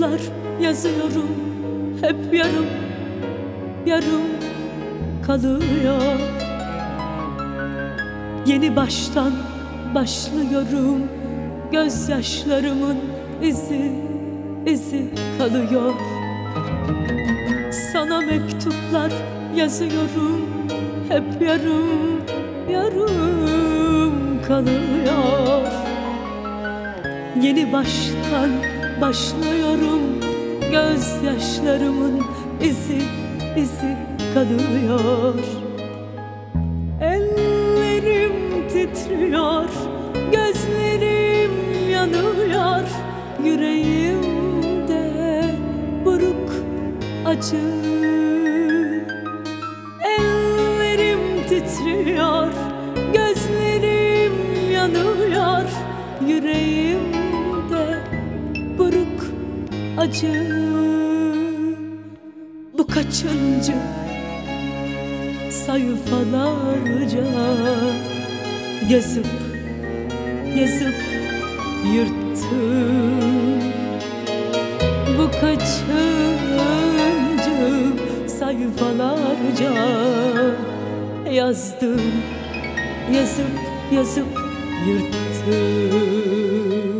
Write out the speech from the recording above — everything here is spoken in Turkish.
mektuplar yazıyorum, hep yarım yarım kalıyor. Yeni baştan başlıyorum, gözyaşlarımın izi kalıyor. Sana mektuplar yazıyorum, hep yarım kalıyor. Yeni baştan başlıyorum, gözyaşlarımın izi kalıyor. Ellerim titriyor, gözlerim yanıyor, yüreğimde buruk acı. Ellerim titriyor, gözlerim yanıyor, yüreğimde buruk acı. Bu kaçıncı sayfalarca yazıp yırttım. Bu kaçıncı sayfalarca yazdım, yazıp yırttım.